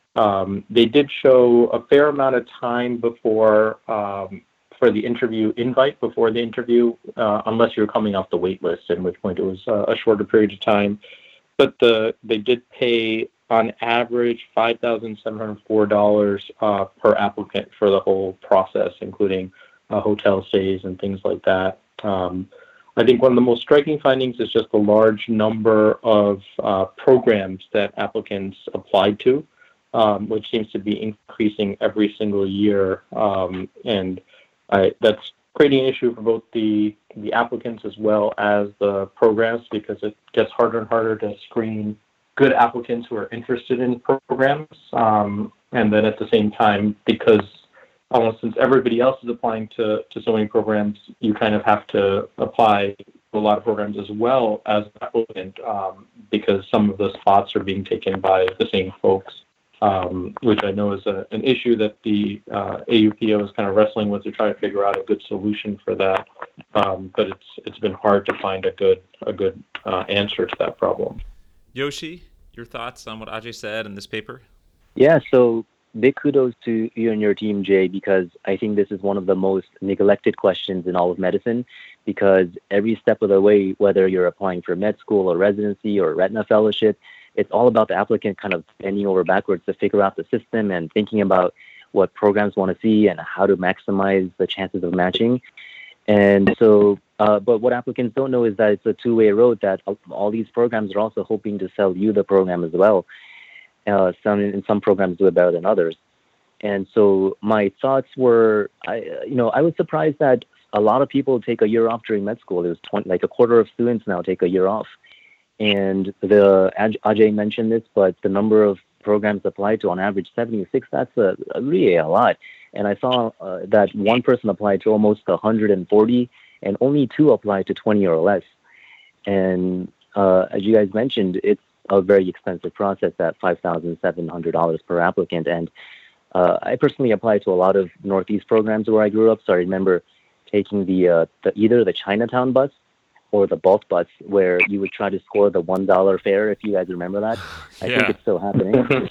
Um, they did show a fair amount of time before um, for the interview invite before the interview, uh, unless you're coming off the wait list, in which point it was uh, a shorter period of time. But the they did pay on average five thousand seven hundred four dollars uh, per applicant for the whole process, including uh, hotel stays and things like that. Um, I think one of the most striking findings is just the large number of uh, programs that applicants applied to, um, which seems to be increasing every single year. Um, and I, that's creating an issue for both the, the applicants as well as the programs, because it gets harder and harder to screen good applicants who are interested in programs. Um, and then at the same time, because almost since everybody else is applying to, to so many programs, you kind of have to apply to a lot of programs as well as an applicant, um, because some of the spots are being taken by the same folks, um, which I know is a, an issue that the uh, A U P O is kind of wrestling with to try to figure out a good solution for that. Um, but it's it's been hard to find a good a good uh, answer to that problem. Yoshi, your thoughts on what Ajay said in this paper? Yeah, so big kudos to you and your team, Jay, because I think this is one of the most neglected questions in all of medicine, because every step of the way, whether you're applying for med school or residency or retina fellowship, it's all about the applicant kind of bending over backwards to figure out the system and thinking about what programs want to see and how to maximize the chances of matching. And so, uh, but what applicants don't know is that it's a two-way road, that all these programs are also hoping to sell you the program as well. Uh, some in some programs do it better than others. And so my thoughts were, I, you know, I was surprised that a lot of people take a year off during med school. There's twenty, like a quarter of students now take a year off. And the Ajay mentioned this, but the number of programs applied to on average seventy-six, that's a, a really a lot. And I saw uh, that one person applied to almost one hundred forty, and only two applied to twenty or less. And uh, as you guys mentioned, it's a very expensive process at five thousand seven hundred dollars per applicant. And uh, I personally applied to a lot of Northeast programs where I grew up. So I remember taking the, uh, the either the Chinatown bus or the Bolt bus, where you would try to score the one dollar fare, if you guys remember that. I Yeah. think it's still happening.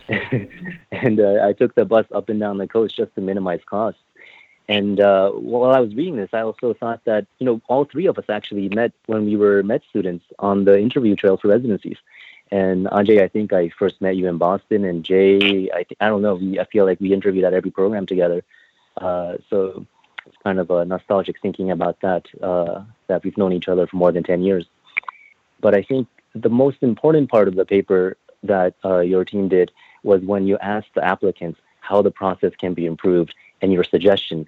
And uh, I took the bus up and down the coast just to minimize costs. And uh, while I was reading this, I also thought that, you know, all three of us actually met when we were med students on the interview trail for residencies. And Ajay, I think I first met you in Boston, and Jay, I th- I don't know, we, I feel like we interviewed at every program together. Uh, so it's kind of a nostalgic thinking about that, uh, that we've known each other for more than ten years. But I think the most important part of the paper that uh, your team did was when you asked the applicants how the process can be improved and your suggestions.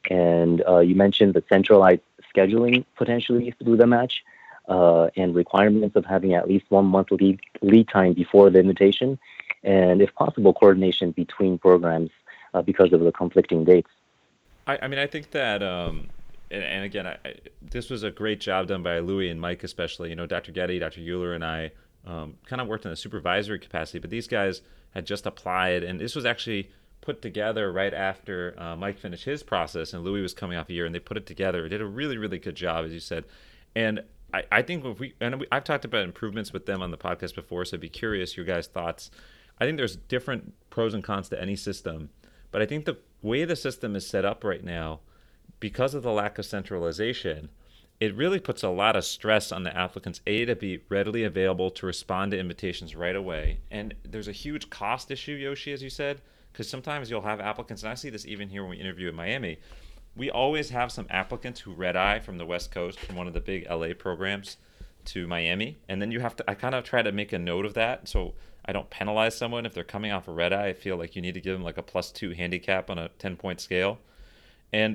And uh, you mentioned the centralized scheduling potentially through the match, uh, and requirements of having at least one month lead, lead time before the invitation, and if possible, coordination between programs uh, because of the conflicting dates. I, I mean, I think that, um, and, and again, I, I, this was a great job done by Louis and Mike, especially. You know, Doctor Getty, Doctor Euler, and I um, kind of worked in a supervisory capacity, but these guys had just applied, and this was actually put together right after uh, Mike finished his process, and Louis was coming off a year, and they put it together. It did a really, really good job, as you said. And I, I think if we, and we, I've talked about improvements with them on the podcast before, so I'd be curious your guys' thoughts. I think there's different pros and cons to any system, but I think the way the system is set up right now, because of the lack of centralization, it really puts a lot of stress on the applicants, A, to be readily available to respond to invitations right away. And there's a huge cost issue, Yoshi, as you said, because sometimes you'll have applicants, and I see this even here when we interview in Miami, we always have some applicants who red eye from the West Coast, from one of the big L A programs to Miami. And then you have to, I kind of try to make a note of that so I don't penalize someone if they're coming off a red eye. I feel like you need to give them like a plus two handicap on a ten point scale. And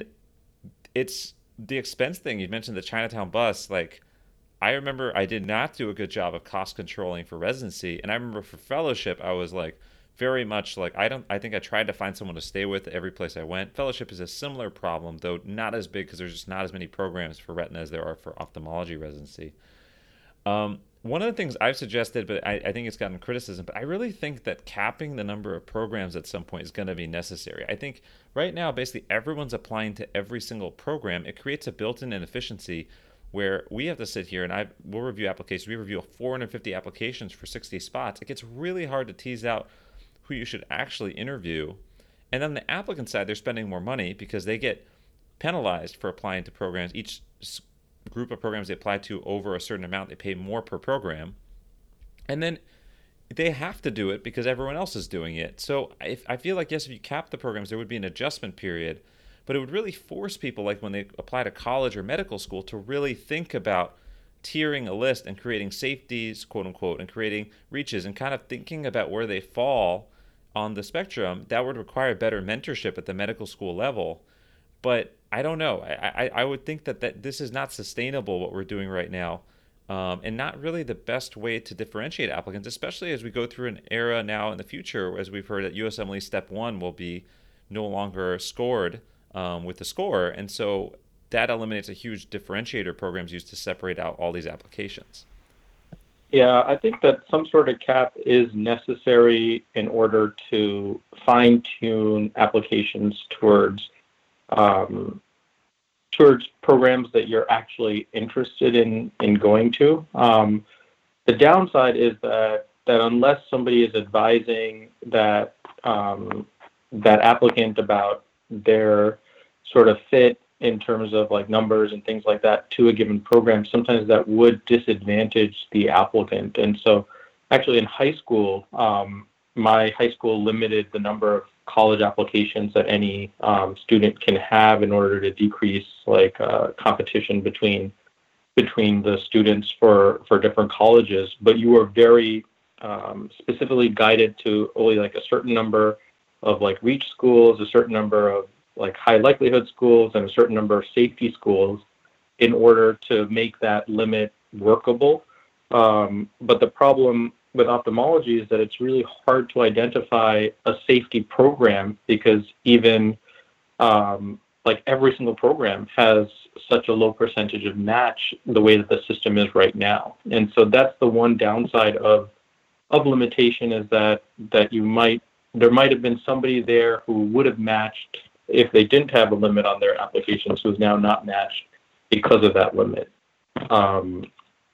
it's the expense thing. You mentioned the Chinatown bus. Like, I remember I did not do a good job of cost controlling for residency. And I remember for fellowship, I was like, very much like, I don't, I think I tried to find someone to stay with every place I went. Fellowship is a similar problem, though not as big because there's just not as many programs for retina as there are for ophthalmology residency. Um, one of the things I've suggested, but I, I think it's gotten criticism, but I really think that capping the number of programs at some point is going to be necessary. I think right now, basically everyone's applying to every single program. It creates a built-in inefficiency where we have to sit here and I will review applications. We review four hundred fifty applications for sixty spots. It gets really hard to tease out who you should actually interview. And on the applicant side, they're spending more money because they get penalized for applying to programs. Each group of programs they apply to over a certain amount, they pay more per program. And then they have to do it because everyone else is doing it. So if, I feel like, yes, if you cap the programs, there would be an adjustment period, but it would really force people, like when they apply to college or medical school, to really think about tiering a list and creating safeties, quote unquote, and creating reaches and kind of thinking about where they fall on the spectrum. That would require better mentorship at the medical school level. But I don't know. I, I, I would think that, that this is not sustainable, what we're doing right now, um, and not really the best way to differentiate applicants, especially as we go through an era now in the future, as we've heard that U S M L E Step one will be no longer scored um, with the score. And so that eliminates a huge differentiator programs used to separate out all these applications. Yeah, I think that some sort of cap is necessary in order to fine-tune applications towards um, towards programs that you're actually interested in in going to. Um, the downside is that that unless somebody is advising that um, that applicant about their sort of fit in terms of like numbers and things like that to a given program, sometimes that would disadvantage the applicant. And so actually in high school, um, my high school limited the number of college applications that any um, student can have in order to decrease like uh, competition between between the students for, for different colleges. But you were very um, specifically guided to only like a certain number of like reach schools, a certain number of like high likelihood schools, and a certain number of safety schools in order to make that limit workable. Um, but the problem with ophthalmology is that it's really hard to identify a safety program because even um, like every single program has such a low percentage of match the way that the system is right now. And so that's the one downside of of limitation, is that that you might there might have been somebody there who would have matched if they didn't have a limit on their applications, who's now not matched because of that limit. Um,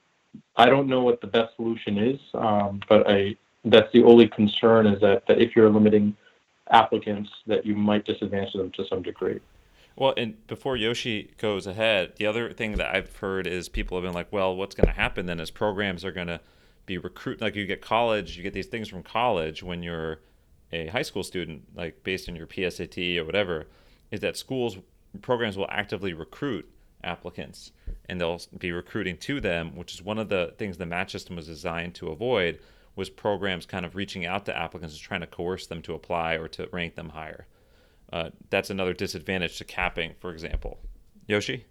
I don't know what the best solution is, um, but I that's the only concern, is that, that if you're limiting applicants, that you might disadvantage them to some degree. Well, and before Yoshi goes ahead, the other thing that I've heard is people have been like, well, what's going to happen then is programs are going to be recruit, like you get college, you get these things from college when you're a high school student, like based on your P S A T or whatever, is that schools, programs will actively recruit applicants and they'll be recruiting to them, which is one of the things the match system was designed to avoid, was programs kind of reaching out to applicants and trying to coerce them to apply or to rank them higher. Uh, that's another disadvantage to capping, for example. Yoshi?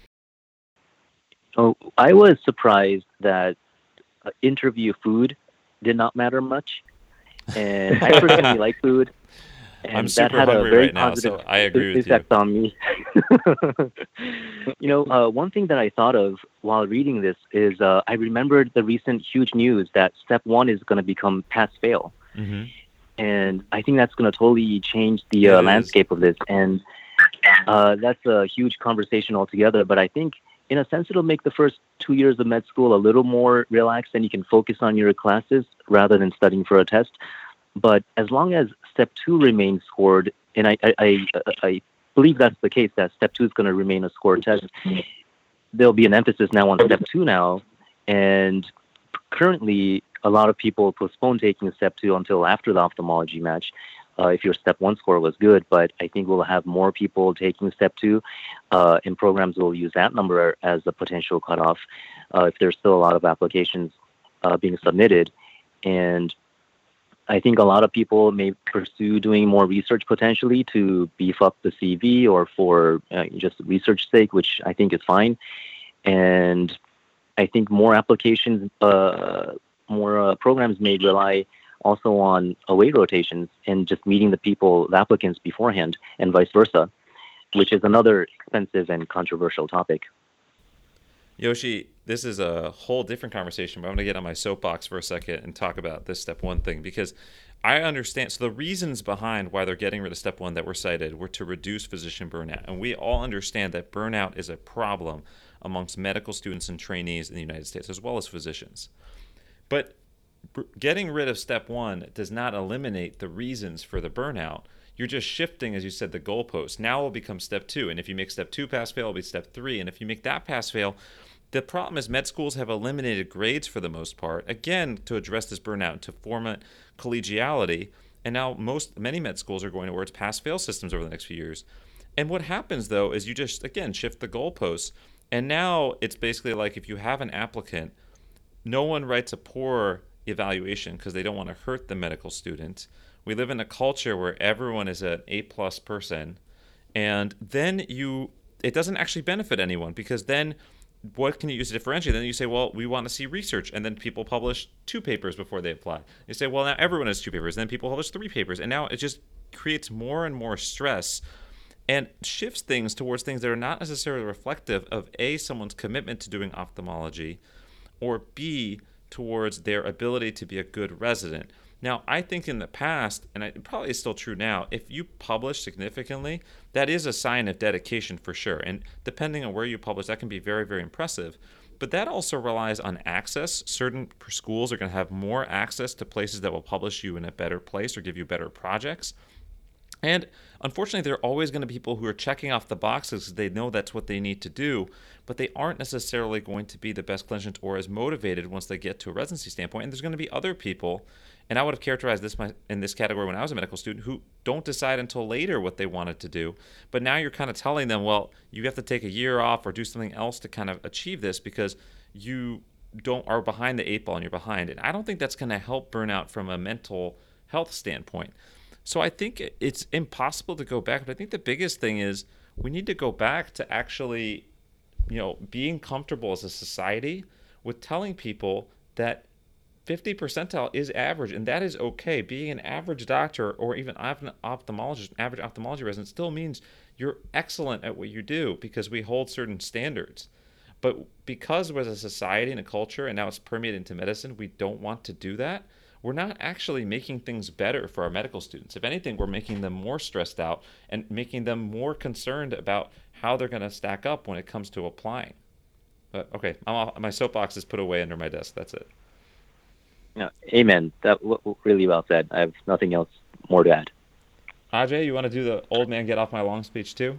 Oh, I was surprised that uh, interview food did not matter much. And I personally like food. And I'm super that had hungry a very right now, positive so I agree with effect you. on me. You know, uh, one thing that I thought of while reading this is uh, I remembered the recent huge news that step one is going to become pass-fail. Mm-hmm. And I think that's going to totally change the uh, landscape of this. And uh, that's a huge conversation altogether. But I think, in a sense, it'll make the first two years of med school a little more relaxed, and you can focus on your classes rather than studying for a test. But as long as step two remains scored, and I, I, I, I believe that's the case, that step two is going to remain a scored test, there'll be an emphasis now on step two now. And currently, a lot of people postpone taking step two until after the ophthalmology match. Uh, if your step one score was good, but I think we'll have more people taking step two, uh, and programs will use that number as a potential cutoff uh, if there's still a lot of applications uh, being submitted. And I think a lot of people may pursue doing more research potentially to beef up the C V or for uh, just research sake, which I think is fine. And I think more applications, uh, more uh, programs may rely also on away rotations and just meeting the people, the applicants beforehand, and vice versa, which is another expensive and controversial topic. Yoshi, this is a whole different conversation, but I'm going to get on my soapbox for a second and talk about this step one thing, because I understand. So the reasons behind why they're getting rid of step one that were cited were to reduce physician burnout. And we all understand that burnout is a problem amongst medical students and trainees in the United States, as well as physicians. But getting rid of step one does not eliminate the reasons for the burnout. You're just shifting, as you said, the goalpost. Now it will become step two. And if you make step two pass fail, it'll be step three. And if you make that pass fail, the problem is med schools have eliminated grades for the most part, again, to address this burnout, to form collegiality. And now most many med schools are going towards pass-fail systems over the next few years. And what happens, though, is you just, again, shift the goalposts. And now it's basically like if you have an applicant, no one writes a poor evaluation because they don't want to hurt the medical student. We live in a culture where everyone is an A-plus person. And then you, it doesn't actually benefit anyone, because then what can you use to differentiate? Then you say, well, we want to see research. And then people publish two papers before they apply. You say, well, now everyone has two papers. And then people publish three papers. And now it just creates more and more stress and shifts things towards things that are not necessarily reflective of A, someone's commitment to doing ophthalmology, or B, towards their ability to be a good resident. Now, I think in the past, and it probably is still true now, if you publish significantly, that is a sign of dedication for sure. And depending on where you publish, that can be very, very impressive. But that also relies on access. Certain schools are going to have more access to places that will publish you in a better place or give you better projects. And unfortunately, there are always going to be people who are checking off the boxes because they know that's what they need to do, but they aren't necessarily going to be the best clinicians or as motivated once they get to a residency standpoint. And there's going to be other people, and I would have characterized this my, in this category when I was a medical student, who don't decide until later what they wanted to do. But now you're kind of telling them, well, you have to take a year off or do something else to kind of achieve this because you don't are behind the eight ball and you're behind. And I don't think that's going to help burnout from a mental health standpoint. So I think it's impossible to go back. But I think the biggest thing is we need to go back to actually, you know, being comfortable as a society with telling people that fifty percentile is average, and that is okay. Being an average doctor or even an ophthalmologist, average ophthalmology resident, still means you're excellent at what you do because we hold certain standards. But because we're a society and a culture, and now it's permeated into medicine, we don't want to do that. We're not actually making things better for our medical students. If anything, we're making them more stressed out and making them more concerned about how they're going to stack up when it comes to applying. But okay, I'm off, my soapbox is put away under my desk. That's it. Yeah, amen. That w- really well said. I have nothing else more to add. Ajay, you want to do the old man get off my long speech too?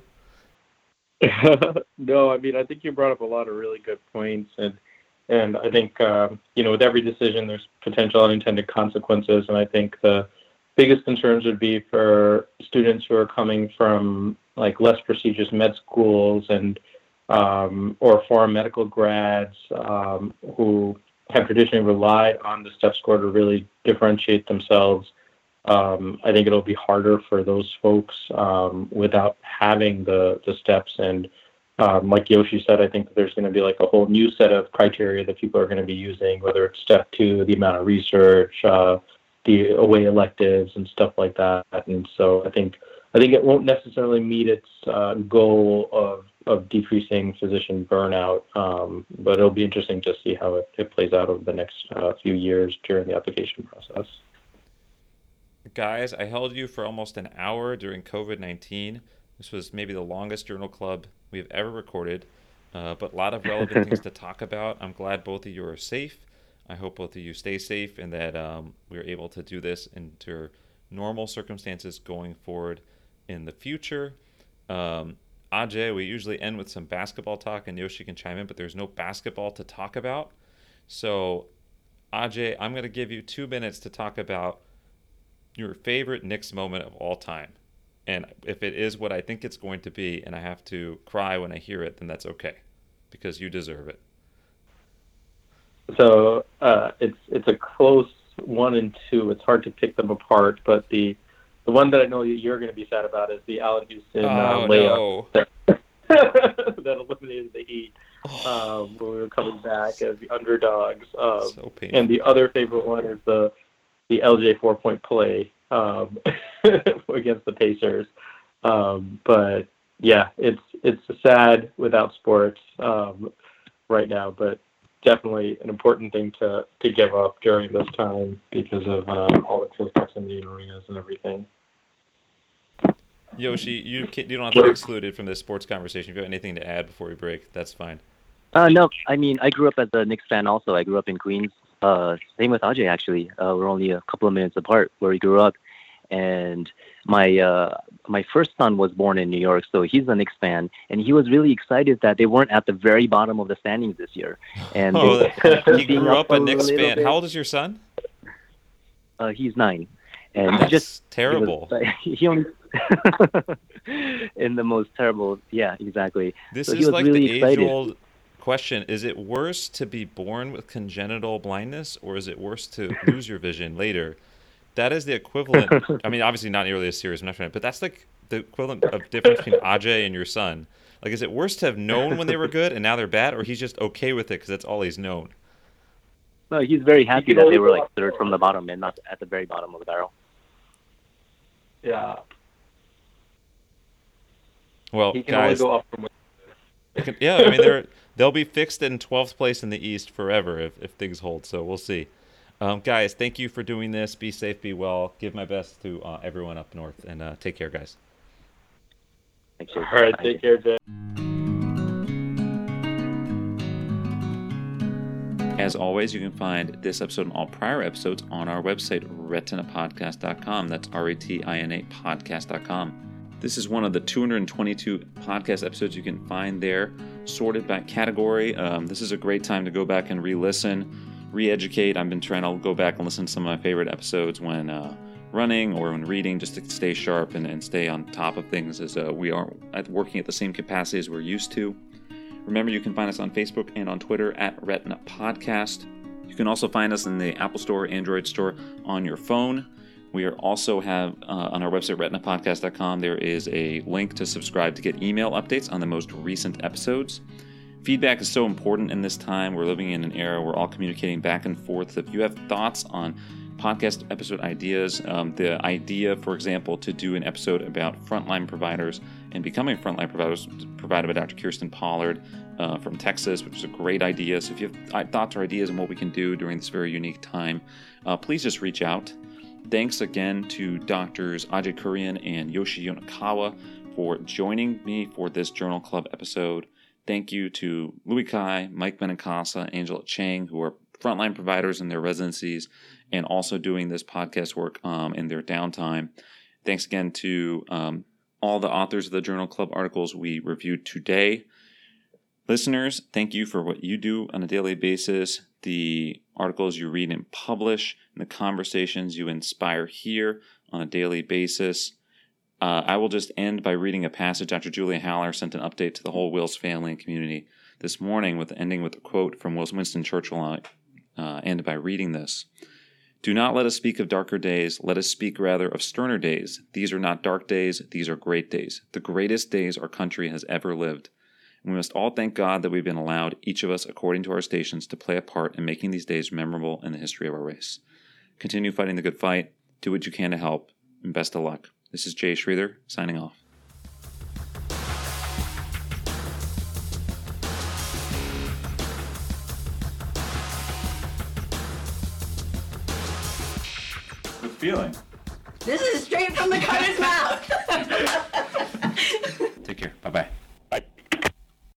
No, I mean, I think you brought up a lot of really good points, and and I think um, you know, with every decision, there's potential unintended consequences, and I think the biggest concerns would be for students who are coming from like less prestigious med schools and um, or foreign medical grads um, who have traditionally relied on the STEP score to really differentiate themselves. Um, I think it'll be harder for those folks um, without having the, the steps. And um, like Yoshi said, I think that there's going to be like a whole new set of criteria that people are going to be using, whether it's step two, the amount of research, uh, the away electives and stuff like that. And so I think I think it won't necessarily meet its uh, goal of of decreasing physician burnout, um, but it'll be interesting to see how it, it plays out over the next uh, few years during the application process. Guys, I held you for almost an hour during covid nineteen. This was maybe the longest journal club we've ever recorded, uh, but a lot of relevant things to talk about. I'm glad both of you are safe. I hope both of you stay safe and that um, we're able to do this under normal circumstances going forward in the future. Um, Ajay, we usually end with some basketball talk, and Yoshi can chime in, but there's no basketball to talk about. So, Ajay, I'm going to give you two minutes to talk about your favorite Knicks moment of all time. And if it is what I think it's going to be, and I have to cry when I hear it, then that's okay, because you deserve it. So uh, it's it's a close one and two. It's hard to pick them apart, but the the one that I know you're going to be sad about is the Allen Houston uh, oh, layup no. that, that eliminated the Heat um, when we were coming back as the underdogs. Um, so painful. And the other favorite one is the the L J four-point play um, against the Pacers. Um, but yeah, it's it's sad without sports um, right now. But definitely an important thing to, to give up during this time because of uh, all the close proximity in arenas and everything. Yoshi, you can't, you don't have to be excluded from this sports conversation. If you have anything to add before we break, that's fine. Uh, no, I mean, I grew up as a Knicks fan also. I grew up in Queens. Uh, same with Ajay, actually. Uh, we're only a couple of minutes apart where we grew up. And my uh, my first son was born in New York, so he's a Knicks fan. And he was really excited that they weren't at the very bottom of the standings this year. And oh, they, he grew up a Knicks fan. Bit. How old is your son? Uh, he's nine. And That's he just terrible. He, was, he only in the most terrible. Yeah, exactly. This so is like really the age-old question: is it worse to be born with congenital blindness, or is it worse to lose your vision later? That is the equivalent. I mean, obviously not nearly as serious, I'm not trying to, but that's like the equivalent of difference between Ajay and your son. Like, is it worse to have known when they were good and now they're bad, or he's just okay with it because that's all he's known? No, he's very happy that they were like third from the bottom and not at the very bottom of the barrel. Yeah. Well, he can guys, only go up from can, yeah, I mean, they're they'll be fixed in twelfth place in the East forever if, if things hold. So we'll see. Um, guys, thank you for doing this. Be safe, be well. Give my best to uh, everyone up north, and uh, take care, guys. Thank you. All right, take care, Jay. As always, you can find this episode and all prior episodes on our website, retina podcast dot com. That's R E T I N A podcast dot com. This is one of the two hundred twenty-two podcast episodes you can find there, sorted by category. Um, this is a great time to go back and re-listen, re-educate. I've been trying to go back and listen to some of my favorite episodes when uh, running or when reading, just to stay sharp and, and stay on top of things as uh, we are at working at the same capacity as we're used to. Remember, you can find us on Facebook and on Twitter at Retina Podcast. You can also find us in the Apple Store, Android Store on your phone. We are also have uh, on our website, retina podcast dot com, there is a link to subscribe to get email updates on the most recent episodes. Feedback is so important in this time. We're living in an era where we're all communicating back and forth. So if you have thoughts on podcast episode ideas, um, the idea, for example, to do an episode about frontline providers and becoming frontline providers provided by Doctor Kirsten Pollard uh, from Texas, which is a great idea. So if you have thoughts or ideas on what we can do during this very unique time, uh, please just reach out. Thanks again to Doctors Ajay Kurian and Yoshi Yonakawa for joining me for this Journal Club episode. Thank you to Louis Kai, Mike Benincasa, Angela Chang, who are frontline providers in their residencies and also doing this podcast work um, in their downtime. Thanks again to um, all the authors of the Journal Club articles we reviewed today. Listeners, thank you for what you do on a daily basis, the articles you read and publish, and the conversations you inspire here on a daily basis. Uh, I will just end by reading a passage. Doctor Julia Haller sent an update to the whole Wills family and community this morning, with ending with a quote from Winston Churchill. Uh, end by reading this. Do not let us speak of darker days. Let us speak rather of sterner days. These are not dark days. These are great days. The greatest days our country has ever lived. And we must all thank God that we've been allowed, each of us according to our stations, to play a part in making these days memorable in the history of our race. Continue fighting the good fight. Do what you can to help. And best of luck. This is Jay Sridhar, signing off. Good feeling. This is straight from the cutter's mouth.